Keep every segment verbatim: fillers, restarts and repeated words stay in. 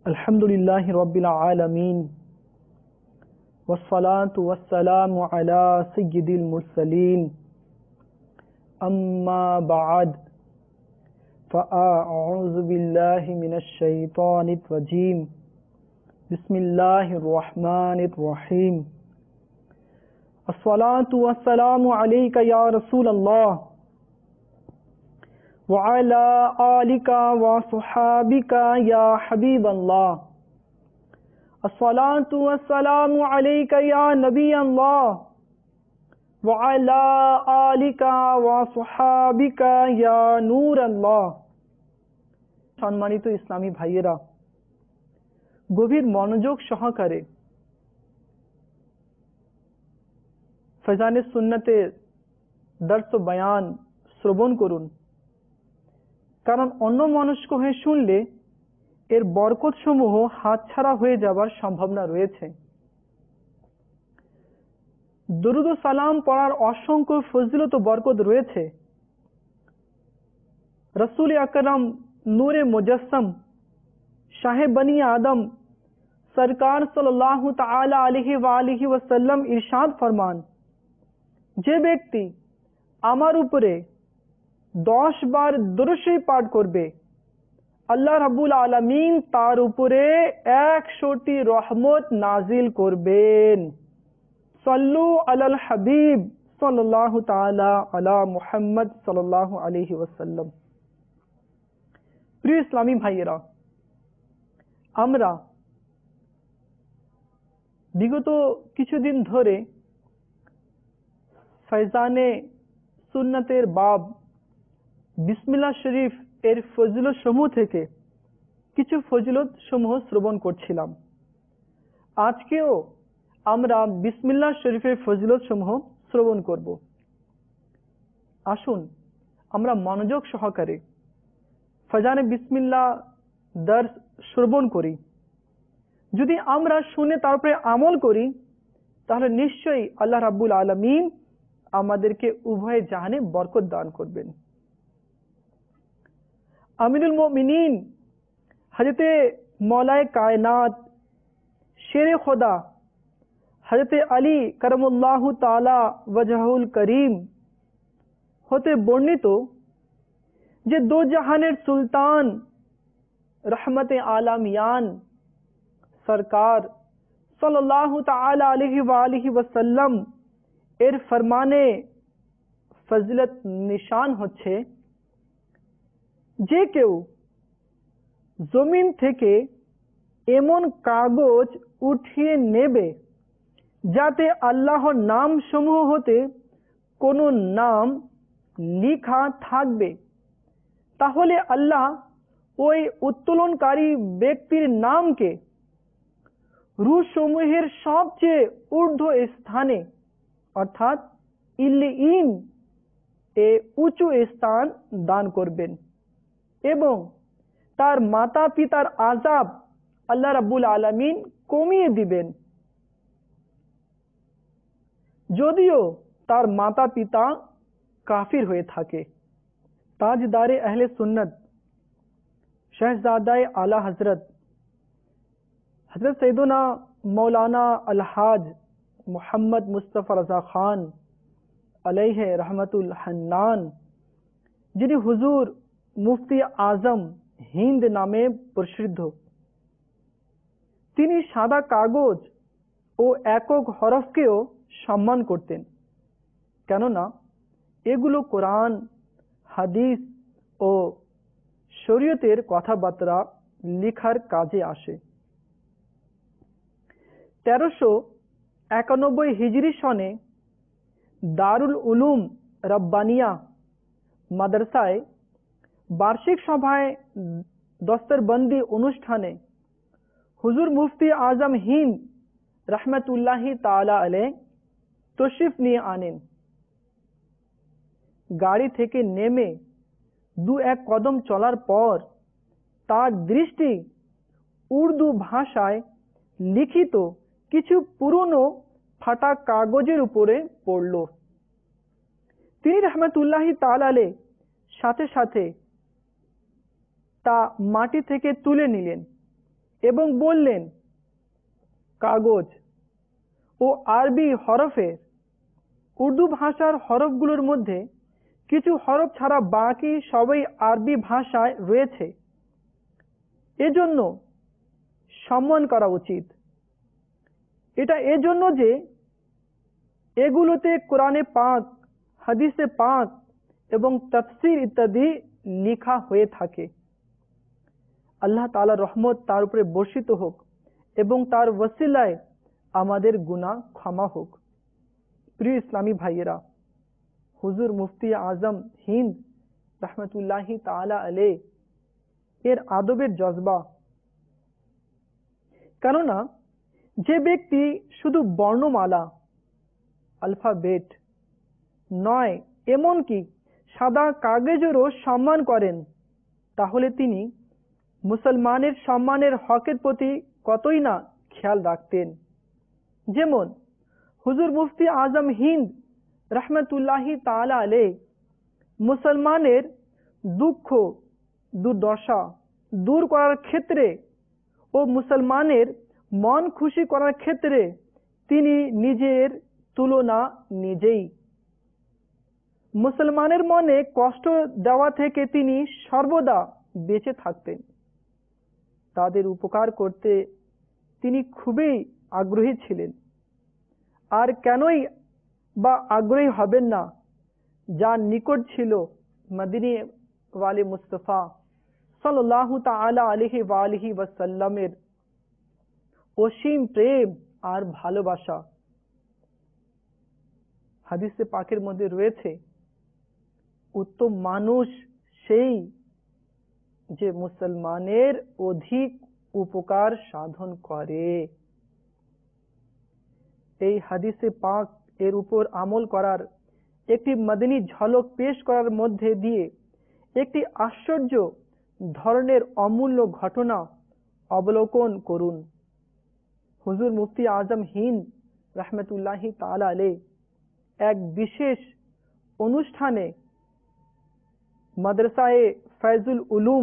अल्हम्दुलिल्लाहि रब्बिल आलमीन वस्सलातु वस्सलामु अला सय्यिदिल मुरसलीन अम्मा बअद फ़अऊज़ु बिल्लाहि मिनश शैतानिर रजीम बिस्मिल्लाहिर रहमानिर रहीम अस्सलातु वस्सलामु अलैका या रसूलल्लाह व अला आलिका व सुहाबिका या हबीबल्लाह अस्सलातु वस्सलामु अलैका या नबी अल्लाह व अला आलिका व सुहाबिका या नूर अल्लाह। सम्मानित इस्लामी भाइयेरा, गभीर मनोयोग सहकारे फैजाने सुन्नते दर्स बयान श्रवण करुन, कारण अन्य मनस्क हये शुनले एर बरकत समूह हातछाड़ा हये जाबार सम्भावना रयेछे। दरुद सालाम पढ़ार असंख्य फजिलत ओ बरकत रयेछे। रसूल আকরাম नूरे मुजस्सम शाहे बनी आदम सरकार सल्लल्लाहु ताआला अलैहि व आलिहि वसल्लम इरशाद फरमान, जे व्यक्ति आमार उपरे दस बार दुरूद शरीफ पाठ करबे अल्लाह रब्बुल आलामीन तार उपरे एकशोटी रहमत नाजिल करबेन। सल्लु अलाल हबीब सल्लल्लाहु ताआला अला मुहम्मद सल्लल्लाहु अलैहि वसल्लम। प्रिय इस्लामी भाइयेरा, आमरा विगत किछुदिन धरे फैजाने सुन्नतेर बाब बिस्मिल्लाह शरीफ एर फजिलत समूह थेके किछु फजिलत समूह श्रवण करछिलाम। आजकेও आमरा बिस्मिल्लाह शरीफेर फजिलत समूह श्रवण करब। आसुन आमरा मनोयोग सहकारे फैजाने बिस्मिल्लाह दर्स श्रवण करी। यदि आमरा शुने तारपरे आमल करी ताहले निश्चयई आल्लाह रब्बुल आलामीन आमादेरके उभय जाहाने बरकत दान करबेन। आमिरुल मोमिनीन हजरते मौलाए कायनात शेरे खुदा हजरते अली करमुल्लाहु ताला वजहुल करीम होते बर्णित जे दो जहानेर सुल्तान रहमते आलमियान सरकार सल्लल्लाहु ताआला अलैहि व आलिहि वसल्लम एर फरमाने फजिलत निशान होच्छे, जे केउ जमीन थेके एमन कागज उठिए नेबे जाते आल्लाहर नाम समूह होते कोनो नाम लिखा थाकबे, ताहले आल्लाह ओई उत्तोलनकारी व्यक्तिर नाम के रूह समूहेर सबचेये ऊर्ध्व स्थाने अर्थात इल्लियीन ए उঁচু स्थान दान करबेन एवं तार माता पितार आजाब अल्लाह रब्बुल आलामीन कमिয়ে दिबेन, যদিও तार माता पिता काफिर हुए थाके। ताजदारे अहले सुन्नत शहजादाए आला हजरत हजरत सैयदना मौलाना अलहाज मोहम्मद मुस्तफ़ा रज़ा खान अलैहि रहमतुल हन्नान, जिनि हुजूर मुफ्ती आजम हिंद नामे प्रसिद्ध, तिनि सादा कागज ओ एकक हरफकेও सम्मान करतेन, केनना एगुलो कुरान हादिस ओ शरियतेर कथाबार्ता लिखार काजे आसे। तेरोशो एकानब्बई हिजरी सने दारुल उलूम रब्बानिया माद्रासाय वार्षिक सभाय दस्तरबंदी अनुष्ठाने हुजूर मुफ्ती आजम हिंद रहमतुल्लाहि ताआला अलैह तशरीफ निये आनेन। गाड़ी थेके नेमे दु एक कदम चलार पर तार दृष्टि उर्दू भाषाय लिखित किछु पुरानो फाटा कागजेर उपरे पड़ल। तिनि रहमतुल्लाहि ताआला अलैह साथे साथे ता माटी थेके तुले निलेन এবং বললেন, কাগজ ও আরবি হরফের উর্দু ভাষার হরফগুলোর মধ্যে কিছু হরফ ছাড়া বাকি সবই আরবি ভাষায় রয়েছে, এজন্য সম্মান করা উচিত। এটা এজন্য যে এগুলোতে কোরআনে পাক, হাদিসে পাক এবং তাফসীর ইত্যাদি লেখা হয়ে থাকে। আল্লাহ তাআলার রহমত তার উপরে বর্ষিত হোক এবং তার ওসিলায় আমাদের গুনাহ ক্ষমা হোক। প্রিয় ইসলামী ভাইয়েরা, হুজুর মুফতি আজম হিন্দ রহমতুল্লাহি তাআলা আলাইহি এর আদবের জজবা, কেননা যে ব্যক্তি শুধু বর্ণমালা আলফাবেট নয়, এমনকি সাদা কাগজেরও সম্মান করেন, তাহলে তিনি মুসলমানের সম্মানের হকের প্রতি কতই না খেয়াল রাখতেন। যেমন হুজুর মুফতি আজম হিন্দ রহমতুল্লাহি তাআলা আলাইহি মুসলমানের দুঃখ দুর্দশা দূর করার ক্ষেত্রে ও মুসলমানের মন খুশি করার ক্ষেত্রে তিনি নিজের তুলনা নিজেই। মুসলমানের মনে কষ্ট দেওয়া থেকে তিনি সর্বদা বেঁচে থাকতেন। তাদের উপকার করতে তিনি খুবই আগ্রহী ছিলেন। আর কেনই বা আগ্রহী হবেন না, যার নিকট ছিল মদিনী ওয়ালে মুস্তাফা সাল্লাল্লাহু তাআলা আলাইহি ওয়া আলিহি ওয়াসাল্লামের অসীম প্রেম আর ভালোবাসা। হাদিসে পাকের মধ্যে রয়েছে, উত্তম মানুষ সেই যে মুসলমানের অধিক উপকার সাধন করে। এই হাদিসে পাক এর উপর আমল করার একটি মদনী ঝলক পেশ করার মধ্যে দিয়ে একটি আশ্চর্য ধরনের অমূল্য ঘটনা অবলোকন করুন। হুজুর মুফতি আজম হিন্দ রহমতুল্লাহি তাআলা আলাইহি এক বিশেষ অনুষ্ঠানে মাদ্রাসায়ে ফয়জুল উলুম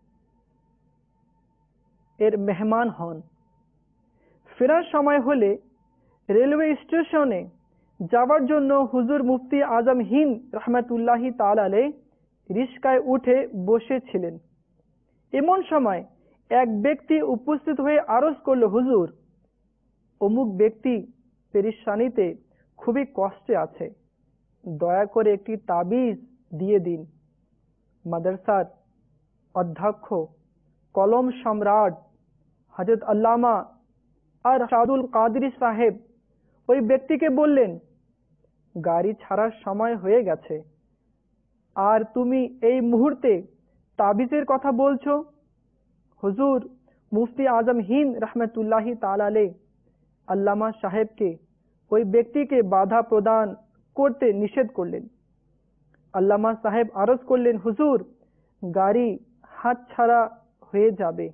এর মেহমান হন। ফেরার সময় হলে রেলওয়ে স্টেশনে যাওয়ার জন্য হুজুর মুফতি আজম হিন্দ রহমতুল্লাহি তাআলা আলাইহি রিস্কায় উঠে বসেছিলেন। এমন সময় এক ব্যক্তি উপস্থিত হয়ে আরজ করল, হুজুর, অমুক ব্যক্তি পেরেশানিতে খুবই কষ্টে আছে, দয়া করে একটি তাবিজ দিয়ে দিন। মাদ্রাসার অধ্যক্ষ কলম সম্রাট হযরত আল্লামা আর শাদুল কাদরি সাহেব ওই ব্যক্তিকে বললেন, গাড়ি ছাড়ার সময় হয়ে গেছে, আর তুমি এই মুহূর্তে তাবিজের কথা বলছো? হুজুর মুফতি আজম হিন্দ রহমতুল্লাহি তাআলা আলাইহি আল্লামা সাহেবকে ওই ব্যক্তিকে বাধা প্রদান করতে নিষেধ করলেন। আল্লামা সাহেব আরজ করলেন, হুজুর, গাড়ি হাতছাড়া হয়ে যাবে।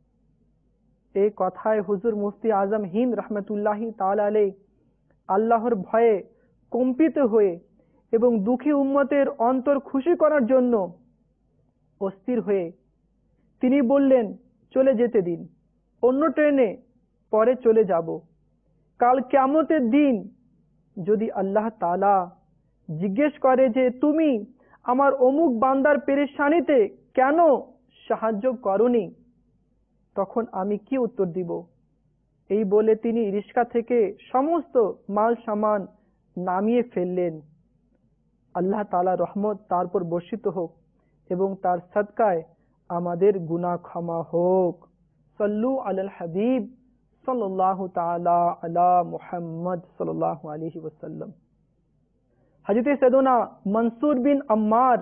এই কথায় হুজুর মুফতি আজম হিন্দ রহমতুল্লাহি তাআলা আলাইহি আল্লাহর ভয়ে কম্পিত হয়ে এবং দুঃখী উম্মতের অন্তর খুশি করার জন্য অস্থির হয়ে তিনি বললেন, চলে যেতে দিন, অন্য ট্রেনে পরে চলে যাব। কাল কিয়ামতের দিন যদি আল্লাহ তাআলা জিজ্ঞেস করে যে তুমি আমার অমুক বান্দার পেরেশানিতে কেন সাহায্য করনি, তখন আমি কি উত্তর দিব? এই বলে তিনি রিস্কা থেকে সমস্ত মাল সামান নামিয়ে ফেললেন। আল্লাহ তাআলা রহমত তার উপর বর্ষিত হোক এবং তার সদকায় আমাদের গুনাহ ক্ষমা হোক। সাল্লু আলাল হাবিব সাল্লাল্লাহু তাআলা আলা মুহাম্মদ সাল্লাল্লাহু আলাইহি ওয়াসাল্লাম। হযরত সৈয়দনা মনসুর বিন আম্মার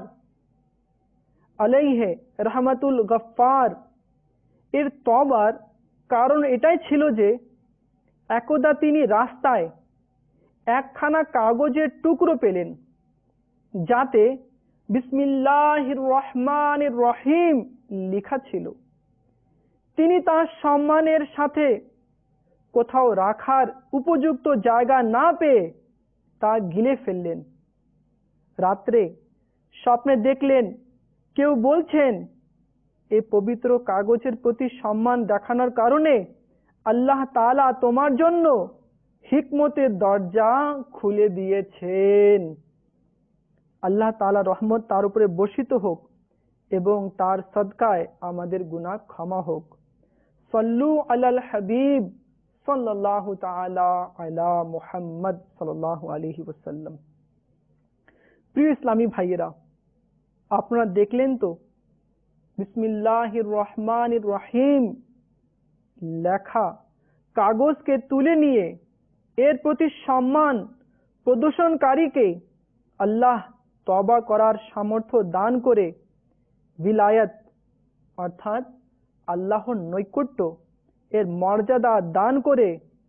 আলাইহি রহমাতুল গফফার এর তওবার কারণ এটাই ছিল যে একদা তিনি রাস্তায় একখানা কাগজের টুকরো পেলেন, যাতে বিসমিল্লাহির রহমানির রহিম লেখা ছিল। তিনি তার সম্মানের সাথে কোথাও রাখার উপযুক্ত জায়গা না পেয়ে তা গিলে ফেললেন। রাত্রে স্বপ্নে দেখলেন কেউ বলছেন, এই পবিত্র কাগজের প্রতি সম্মান দেখানোর কারণে আল্লাহ তাআলা তোমার জন্য হিকমতের দরজা খুলে দিয়েছেন। আল্লাহ তাআলা রহমত তার উপরে বর্ষিত হোক এবং তার সদকায় আমাদের গুনাহ ক্ষমা হোক। সল্লু আলাল হাবিব সাল্লাল্লাহু তাআলা আলা মুহাম্মদ সাল্লাল্লাহু আলাইহি ওয়াসাল্লাম। প্রিয় ইসলামী ভাইয়েরা, আপনারা দেখলেন তো বিসমিল্লাহির রহমানির রহিম লেখা কাগজকে তুলে নিয়ে এর প্রতি সম্মান প্রদর্শনকারীকে আল্লাহ তওবা করার সামর্থ্য দান করে বিলায়াত অর্থাৎ আল্লাহর নৈকট্য এর মর্যাদা দান করে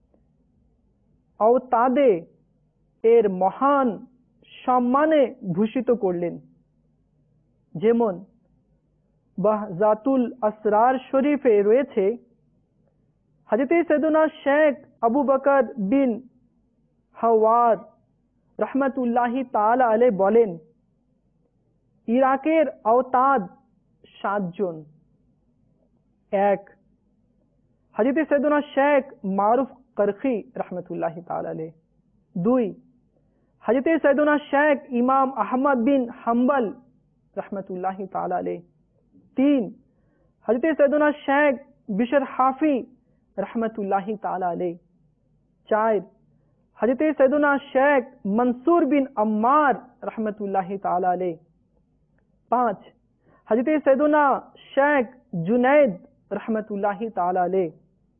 আওতাদে এর মহান সম্মানে ভূষিত করলেন। যেমন বাহজাতুল আসরার শরীফে রয়েছে, হযরত সৈয়দনা শেখ আবু বকর বিন হাওয়ার রহমতুল্লাহি তাআলা আলাইহি বলেন, ইরাকের আওতাদ সাতজন। এক, হযরত সৈয়দনা শেখ মারুফ করখি রহমতুল্লাহি তাআলা আলাইহি। দুই, হযরত সৈয়দনা শেখ ইমাম আহমদ বিন হাম্বল রহমতুল্লাহি তাআলা আলাইহি। তিন, হযরত সৈয়দনা শেখ বিশর হাফি রহমতুল্লাহি তাআলা আলাইহি। চার, হযরত সৈয়দনা শেখ মনসুর বিন আম্মার রহমতুল্লাহি তাআলা আলাইহি। পাঁচ, হযরত সৈয়দনা শেখ জুনাইদ রহমতুল্লাহি তাআলা আলাইহি।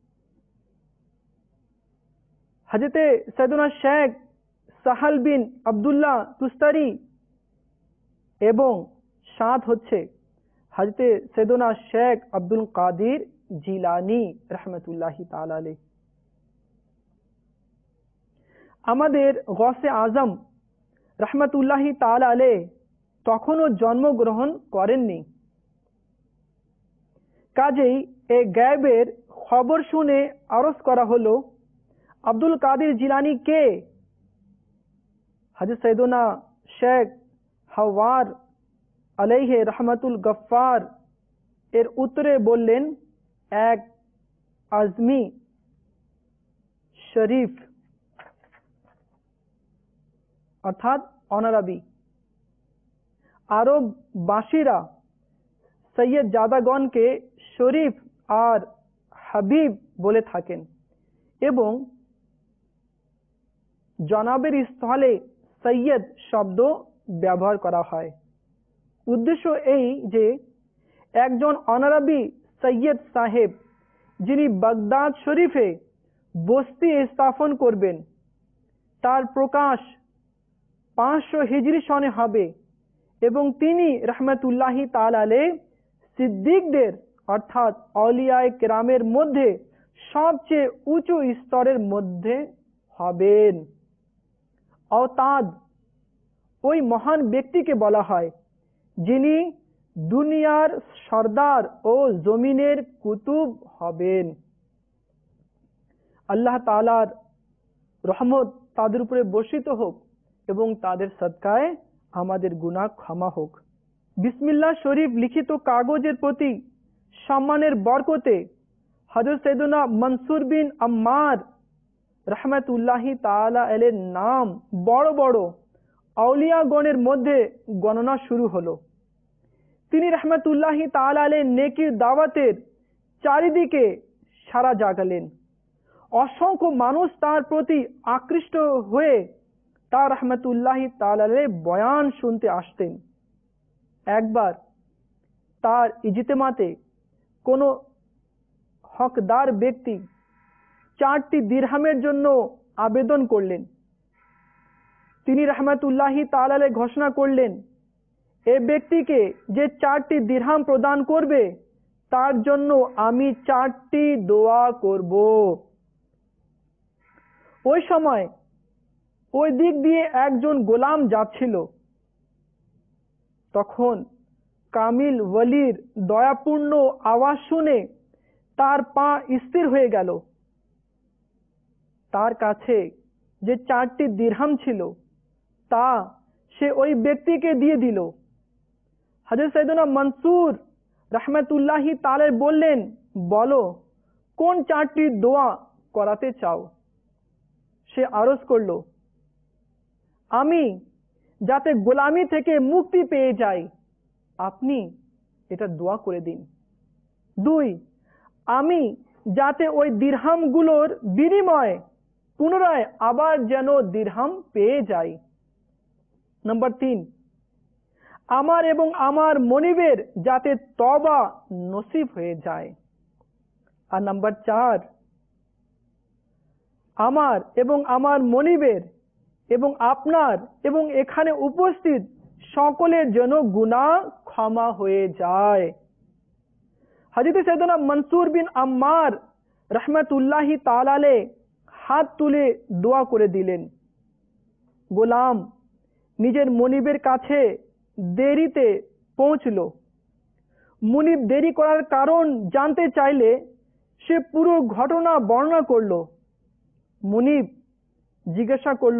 হযরত সৈয়দনা শেখ সাহাল বিন আব্দুল্লাহ তুস্তারি এবং সাত হচ্ছে হযরত সৈয়দনা শেখ আব্দুল কাদির জিলানী রহমতুল্লাহি তাআলা আলাইহি। আমাদের গৌসে আজম রহমতুল্লাহি তাআলা আলাইহি তখনও জন্মগ্রহণ করেননি। কাজেই এই গায়েবের খবর শুনে আরজ করা হলো, আব্দুল কাদির জিলানী কে? হযরত সৈয়দনা শেখ হাওয়ার আলাইহি রহমাতুল গফফার এর উত্তরে বললেন, এক আজমি শরীফ অর্থাৎ অনারবি। আরববাসীরা সৈয়দ জাদাগণকে শরীফ আর হাবিব বলে থাকেন এবং জনাবের স্থলে সৈয়দ শব্দ ব্যবহার করা হয়। উদ্দেশ্য এই যে একজন অনারবি সৈয়দ সাহেব যিনি বাগদাদ শরীফে বস্তি স্থাপন করবেন, তার প্রকাশ পাঁচশো হিজরি সনে হবে এবং তিনি রহমতুল্লাহি তাআলা আলাইহি সিদ্দিকদের অর্থাৎ আউলিয়ায়ে কেরামের মধ্যে সবচেয়ে উঁচু স্তরের মধ্যে হবেন। আওতাদ ওই মহান ব্যক্তিকে বলা হয় যিনি দুনিয়ার সর্দার ও জমিনের কুতুব হবেন। আল্লাহ তাআলার রহমত তাদের উপরে বর্ষিত হোক এবং তাদের সদকায় আমাদের গুনাহ ক্ষমা হোক। বিসমিল্লাহ শরীফ লিখিত কাগজের প্রতি সম্মানের বরকতে হযরত সৈয়দনা মনসুর বিন আম্মার রহমতুল্লাহি তাআলা আলাইহির নাম বড় বড় আউলিয়াগণের মধ্যে গণনা শুরু হলো। তিনি রহমতুল্লাহি তাআলা আলাইহির নেকির দাওয়াতের চারিদিকে সারা জাগালেন। অসংখ্য মানুষ তার প্রতি আকৃষ্ট হয়ে তার রহমতুল্লাহি তাআলা আলাইহির বয়ান শুনতে আসতেন। একবার তার ইজতেমাতে কোনো হকদার ব্যক্তি চারটি দিরহামের জন্য আবেদন করলেন। তিনি রহমতুল্লাহি তাআলা আলাইহি ঘোষণা করলেন, এই ব্যক্তিকে যে চারটি দিরহাম প্রদান করবে তার জন্য আমি চারটি দোয়া করব। ওই সময় ওই দিক দিয়ে একজন গোলাম যাচ্ছিল। তখন কামিল ওয়ালির দয়াপূর্ণ আওয়াজ শুনে তার পা স্থির হয়ে গেল। তার কাছে যে চারটি দিরহাম ছিল তা সে ওই ব্যক্তিকে দিয়ে দিল। হযরত সৈয়দনা মনসুর রহমতুল্লাহি তাআলা বললেন, বলো কোন চারটি দোয়া করাতে চাও। সে আরজ করল, আমি যাতে গোলামি থেকে মুক্তি পেয়ে যাই, আপনি এটা দোয়া করে দিন। দুই, আমি যাতে ওই দিরহামগুলোর বিনিময়ে পুনরায় আবার যেন দিরহাম পেয়ে যাই। নাম্বার তিন, আমার এবং আমার মনিবের যাতে তওবা নসিব হয়ে যায়। আর নাম্বার চার, আমার এবং আমার মনিবের এবং আপনার এবং এখানে উপস্থিত সকলের জন্য গুনাহ ক্ষমা হয়ে যায়। হযরত সাইয়েদনা মনসুর বিন আম্মার রহমতুল্লাহি তাআলা আলাইহি হাত তুলে দোয়া করে দিলেন। গোলাম নিজের মনিবের কাছে দেরিতে পৌঁছল। মুনিব দেরি করার কারণ জানতে চাইলে সে পুরো ঘটনা বর্ণনা করল। মুনিব জিজ্ঞাসা করল,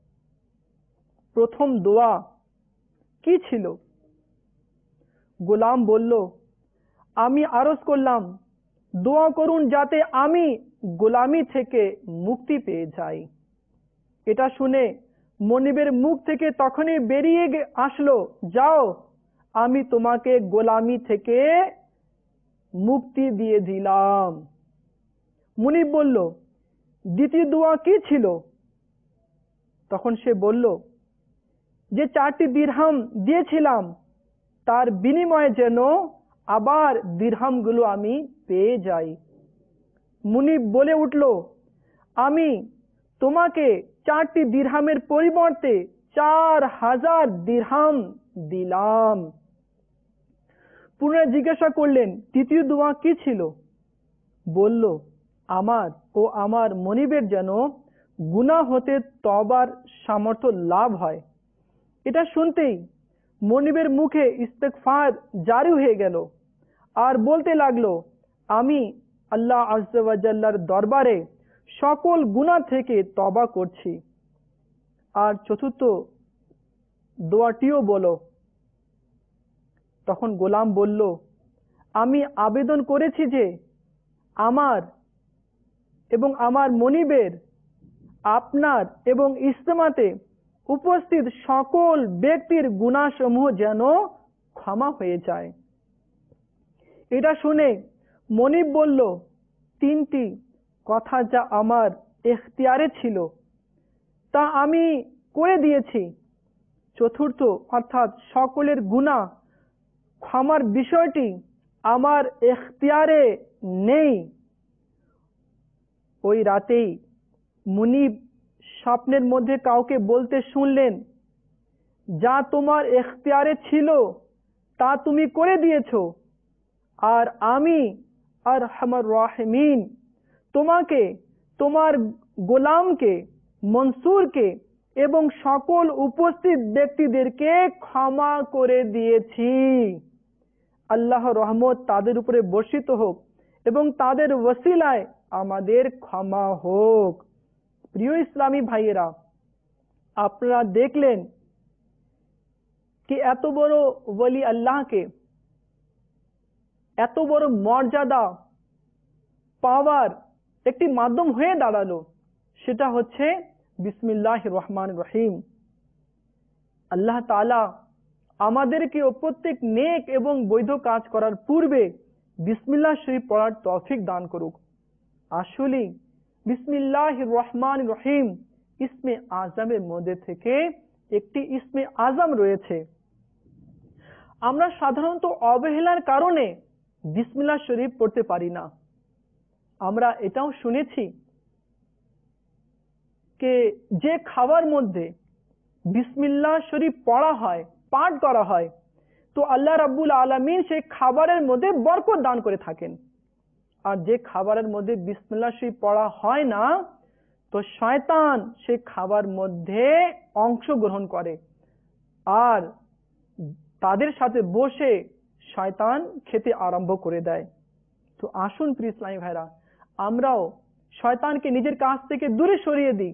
প্রথম দোয়া কি ছিল? গোলাম বলল, আমি আরজ করলাম, দোয়া করুন যাতে আমি গোলামি থেকে মুক্তি পেয়ে যাই। এটা শুনে মনিবের মুখ থেকে তখনই বেরিয়ে আসলো, যাও, আমি তোমাকে গোলামি থেকে মুক্তি দিয়ে দিলাম। মুনিব বলল, দ্বিতীয় দোয়া কি ছিল? তখন সে বলল, যে চারটি দিরহাম দিয়েছিলাম তার বিনিময়ে যেন আবার দিরহামগুলো আমি পেয়ে যাই। মুনিব বলে উঠল, আমি তোমাকে চারটি দিরহামের পরিবর্তে চার হাজার দিরহাম দিলাম। পুনরায় জিজ্ঞাসা করলেন, তৃতীয় দোয়া কি ছিল? বলল, আমার ও আমার মনিবের যেন গুনাহ হতে তওবার সামর্থ্য লাভ হয়। এটা শুনতেই মনিবের মুখে ইস্তেগফার জারি হয়ে গেল আর বলতে লাগলো, আমি আল্লাহ আযজা ওয়া জাল্লার দরবারে সকল গুনাহ থেকে তওবা করছি। আর চতুর্থ দোয়াটিও বলো। তখন গোলাম বলল, আমি আবেদন করেছি যে আমার এবং আমার মনিবের, আপনার এবং ইজতেমাতে উপস্থিত সকল ব্যক্তির গুনাহসমূহ যেন ক্ষমা হয়ে যায়। এটা শুনে মনিব বলল, তিনটি কথা যা আমার এখতিয়ারে ছিল তা আমি করে দিয়েছি। চতুর্থ অর্থাৎ সকলের গুনাহ ক্ষমার বিষয়টি আমার এখতিয়ারে নেই। ওই রাতেই মুনিব স্বপ্নের মধ্যে কাউকে বলতে শুনলেন, যা তোমার এখতিয়ারে ছিল তা তুমি করে দিয়েছো, আর আমি আরহামার রাহিমিন তোমাকে, তোমার গোলামকে, মনসুরকে এবং সকল উপস্থিত ব্যক্তিদেরকে ক্ষমা করে দিয়েছি। আল্লাহর রহমত তাদের উপরে বর্ষিত হোক এবং তাদের ওসিলায় আমাদের ক্ষমা হোক। প্রিয় ইসলামী ভাইয়েরা, আপনারা দেখলেন কি এত বড় ওলি আল্লাহকে এত বড় মর্যাদা পাওয়ার একটি মাধ্যম হয়ে দাঁড়ালো, সেটা হচ্ছে বিসমিল্লাহির রহমানির রহিম। আল্লাহ তাআলা আমাদেরকে প্রত্যেক নেক এবং বৈধ কাজ করার পূর্বে বিসমিল্লাহ শরীফ পড়ার তৌফিক দান করুক। আসলে বিসমিল্লাহির রহমানির রহিম ইসমে আজমের মধ্যে থেকে একটি ইসমে আজম রয়েছে। আমরা সাধারণত অবহেলার কারণে বিসমিল্লাহ শরীফ পড়তে পারি না। আমরা এটাও শুনেছি যে যে খাবার মধ্যে বিসমিল্লাহ শরীফ পড়া হয়, পাঠ করা হয়, তো আল্লাহ রাব্বুল আলামিন সেই খাবারের মধ্যে বরকত দান করে থাকেন। আর যে খাবারের মধ্যে বিসমিল্লাহ শরীফ পড়া হয় না, তো শয়তান সেই খাবার মধ্যে অংশগ্রহণ করে আর তাদের সাথে বসে শয়তান খেতে আরম্ভ করে দেয়। তো আসুন প্রিয় ইসলামী ভাইরা, আমরাও শয়তানকে নিজের কাছ থেকে দূরে সরিয়ে দিই।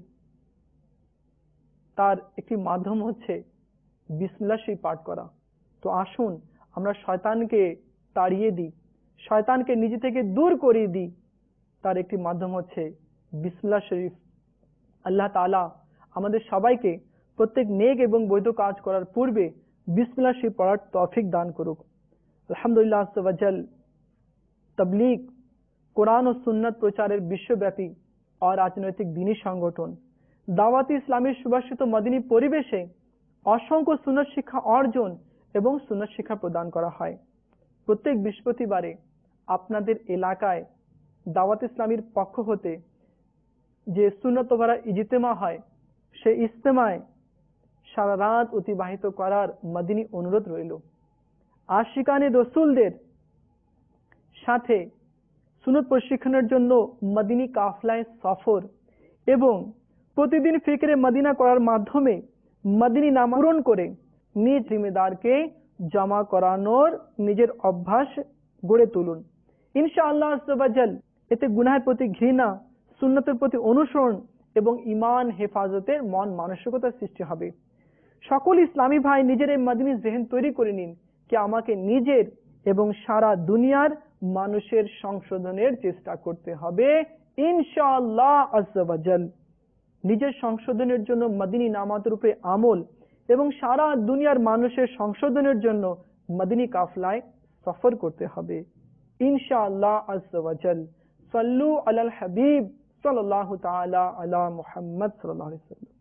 তার একটি মাধ্যম হচ্ছে বিসমিল্লাহ শরীফ পাঠ করা। তো আসুন আমরা শয়তানকে তাড়িয়ে দিই, শয়তানকে নিজে থেকে দূর করিয়ে দিই, তার একটি মাধ্যম হচ্ছে বিসমিল্লাহ শরীফ। আল্লাহ তাআলা আমাদের সবাইকে প্রত্যেক নেক এবং বৈধ কাজ করার পূর্বে বিসমিল্লাহ শরীফ পড়ার তৌফিক দান করুক। আলহামদুলিল্লাহ আজ্জা ওয়া জাল তাবলীগ, কোরআন ও সুন্নাত প্রচারের বিশ্বব্যাপী और রাজনৈতিক দিনী সংগঠন দাওয়াতি ইসলামের সুবাসিত মদিনী পরিবেশে অসংখ্য সুন্নাত শিক্ষা অর্জন এবং সুন্নাত শিক্ষা প্রদান করা হয়। প্রত্যেক বৃহস্পতিবারে আপনাদের এলাকায় দাওয়াত ইসলামীর পক্ষ হতে যে সুন্নত ভরা ইজতেমা হয়, সেই ইজতেমায় সারা রাত অতিবাহিত করার মদিনী অনুরোধ রইল। আশিকানে রসুলদের সাথে সুন্নত প্রশিক্ষণের জন্য মদিনী কাফলায় সফর এবং প্রতিদিন ফিকরে মদিনা করার মাধ্যমে মদিনী নাম পূরণ করে নিজ জিম্মেদারকে জমা করানোর নিজের অভ্যাস গড়ে তুলুন। ইনশাআল্লাহ আজ্জা ওয়া জাল এতে গুনাহের প্রতি ঘৃণা, সুন্নতের প্রতি অনুসরণ এবং ঈমান হেফাজতের মন মানসিকতার সৃষ্টি হবে। সকল ইসলামী ভাই নিজের এই মদিনী জেহেন তৈরি করে নিন कि আমাকে নিজের এবং সারা দুনিয়ার মানুষের সংশোধনের চেষ্টা করতে হবে ইনশাআল্লাহ আজ্জা ওয়া জাল। নিজের সংশোধনের জন্য মদিনী নামাতের উপরে আমল এবং সারা দুনিয়ার মানুষের সংশোধনের জন্য মদিনী কাফলায় সফর করতে হবে ইনশাআল্লাহ আজ্জা ওয়া জাল। সাল্লু আলাল হাবিব সাল্লাল্লাহু তাআলা আলা মুহাম্মদ সাল্লাল্লাহু আলাইহি ওয়াসাল্লাম।